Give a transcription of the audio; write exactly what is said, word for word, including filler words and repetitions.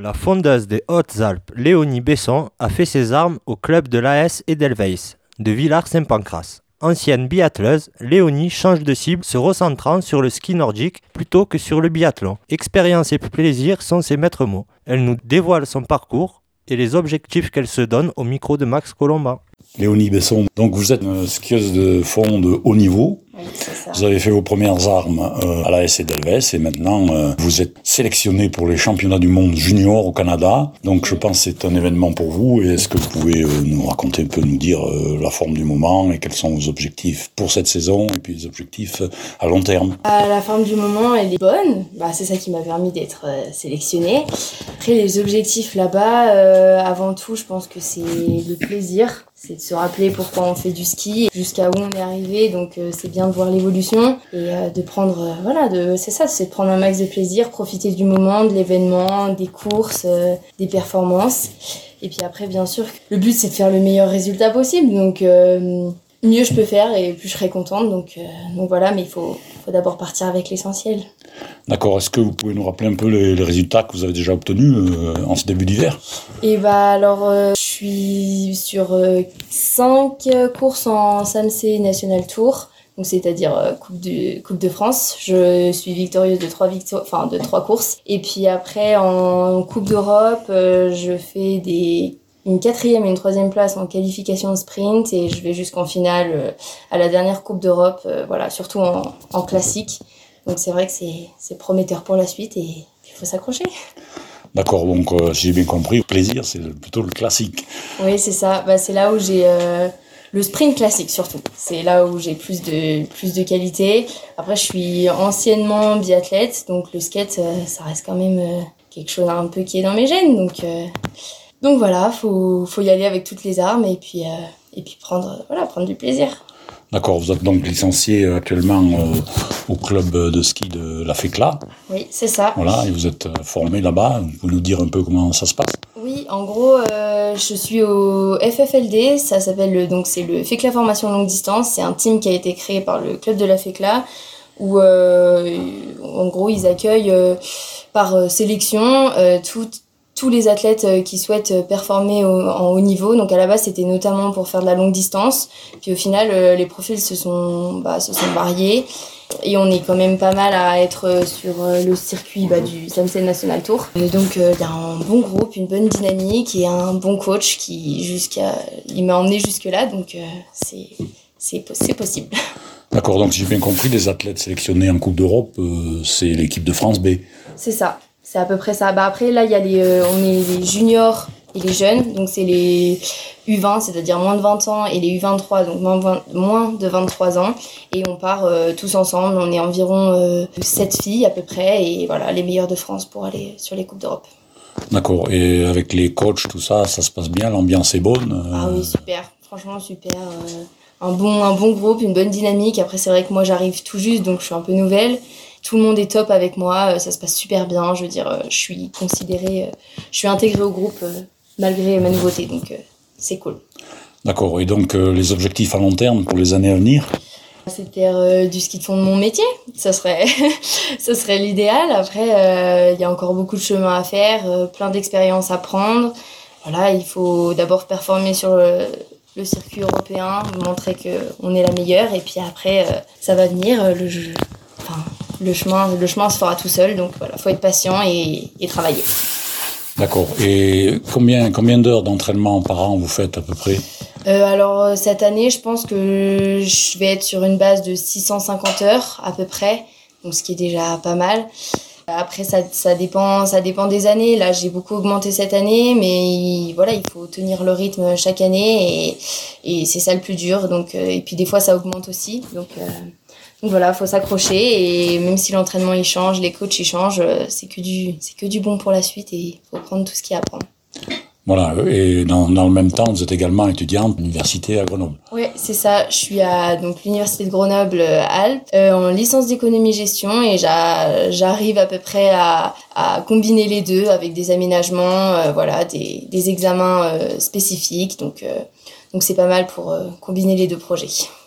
La fondeuse des Hautes-Alpes, Léonie Besson, a fait ses armes au club de l'A S Edelweiss de Villars-Saint-Pancras. Ancienne biathleuse, Léonie change de cible se recentrant sur le ski nordique plutôt que sur le biathlon. Expérience et plaisir sont ses maîtres mots. Elle nous dévoile son parcours et les objectifs qu'elle se donne au micro de Max Colomba. Léonie Besson, donc vous êtes une skieuse de fond de haut niveau. Oui, c'est ça. Vous avez fait vos premières armes euh, à l'A S Edelweiss et maintenant euh, vous êtes sélectionnée pour les championnats du monde junior au Canada. Donc je pense que c'est un événement pour vous. Et est-ce que vous pouvez euh, nous raconter un peu, nous dire euh, la forme du moment et quels sont vos objectifs pour cette saison et puis les objectifs à long terme? À la forme du moment, elle est bonne. Bah, c'est ça qui m'a permis d'être euh, sélectionnée. Après, les objectifs là-bas, euh, avant tout, je pense que c'est le plaisir. C'est de se rappeler pourquoi on fait du ski, jusqu'à où on est arrivé. Donc euh, c'est bien de voir l'évolution et euh, de prendre, euh, voilà, de, c'est ça, c'est de prendre un max de plaisir, profiter du moment, de l'événement, des courses, euh, des performances. Et puis après, bien sûr, le but c'est de faire le meilleur résultat possible. Donc euh, mieux je peux faire et plus je serai contente. Donc, euh, donc voilà, mais il faut, faut d'abord partir avec l'essentiel. D'accord, est-ce que vous pouvez nous rappeler un peu les, les résultats que vous avez déjà obtenus euh, en ce début d'hiver? Et bah alors, euh, je suis sur euh, cinq courses en S A M C National Tour, donc c'est-à-dire euh, Coupe, du, Coupe de France. Je suis victorieuse de trois, victo- enfin, de trois courses. Et puis après, en Coupe d'Europe, euh, je fais des... une quatrième et une troisième place en qualification sprint et je vais jusqu'en finale euh, à la dernière Coupe d'Europe, euh, voilà, surtout en, en classique. Donc c'est vrai que c'est, c'est prometteur pour la suite et il faut s'accrocher. D'accord, donc euh, si j'ai bien compris, le plaisir c'est plutôt le classique. Oui, c'est ça. Bah, c'est là où j'ai euh, le sprint classique surtout. C'est là où j'ai plus de, plus de qualité. Après, je suis anciennement biathlète, donc le skate, euh, ça reste quand même euh, quelque chose un peu qui est dans mes gènes. Donc, euh, donc voilà, faut, faut y aller avec toutes les armes et puis, euh, et puis prendre, voilà, prendre du plaisir. D'accord, vous êtes donc licencié actuellement euh, au club de ski de la FECLA. Oui, c'est ça. Voilà, et vous êtes formé là-bas. Vous pouvez nous dire un peu comment ça se passe? Oui, en gros, euh, je suis au F F L D, ça s'appelle le, donc c'est le FECLA Formation Longue Distance. C'est un team qui a été créé par le club de la FECLA où, euh, en gros, ils accueillent euh, par euh, sélection euh, toutes tous les athlètes qui souhaitent performer au, en haut niveau. Donc à la base, c'était notamment pour faire de la longue distance. Puis au final, euh, les profils se sont, bah, se sont variés. Et on est quand même pas mal à être sur le circuit bah, du S A M C National Tour. Et donc il euh, y a un bon groupe, une bonne dynamique et un bon coach qui jusqu'à, il m'a emmené jusque-là. Donc euh, c'est, c'est, c'est possible. D'accord, donc si j'ai bien compris, les athlètes sélectionnés en Coupe d'Europe, euh, c'est l'équipe de France B. C'est ça. C'est à peu près ça. Bah après, là, il y a les, euh, on est les juniors et les jeunes. Donc, c'est les U vingt, c'est-à-dire moins de vingt ans, et les U vingt-trois, donc moins, vingt, moins de vingt-trois ans. Et on part euh, tous ensemble. On est environ euh, sept filles à peu près. Et voilà, les meilleures de France pour aller sur les Coupes d'Europe. D'accord. Et avec les coachs, tout ça, ça se passe bien? L'ambiance est bonne? euh... Ah oui, super. Franchement, super. Euh, un, bon, un bon groupe, une bonne dynamique. Après, c'est vrai que moi, j'arrive tout juste, donc je suis un peu nouvelle. Tout le monde est top avec moi, ça se passe super bien, je veux dire, je suis considérée, je suis intégrée au groupe malgré ma nouveauté, donc c'est cool. D'accord, et donc euh, les objectifs à long terme pour les années à venir? C'est faire euh, du ski de fond de mon métier, ça serait, ça serait l'idéal. Après, il euh, y a encore beaucoup de chemin à faire, euh, plein d'expériences à prendre. Voilà, il faut d'abord performer sur le, le circuit européen, montrer qu'on est la meilleure, et puis après, euh, ça va venir, euh, le jeu. Enfin, le chemin, le chemin se fera tout seul, donc voilà, faut être patient et, et travailler. D'accord. Et combien, combien d'heures d'entraînement par an vous faites à peu près? euh, Alors cette année, je pense que je vais être sur une base de six cent cinquante heures à peu près, donc ce qui est déjà pas mal. Après, ça, ça dépend, ça dépend des années. Là, j'ai beaucoup augmenté cette année, mais voilà, il faut tenir le rythme chaque année et, et c'est ça le plus dur. Donc, et puis des fois, ça augmente aussi. Donc, euh, donc voilà, faut s'accrocher et même si l'entraînement il change, les coachs ils changent, c'est que du, c'est que du bon pour la suite et faut prendre tout ce qu'il y a à prendre. Voilà, et dans, dans le même temps, vous êtes également étudiante à l'université à Grenoble. Oui, c'est ça. Je suis à donc l'université de Grenoble-Alpes euh, en licence d'économie-gestion et j'a, j'arrive à peu près à, à combiner les deux avec des aménagements, euh, voilà, des, des examens euh, spécifiques. Donc, euh, donc c'est pas mal pour euh, combiner les deux projets.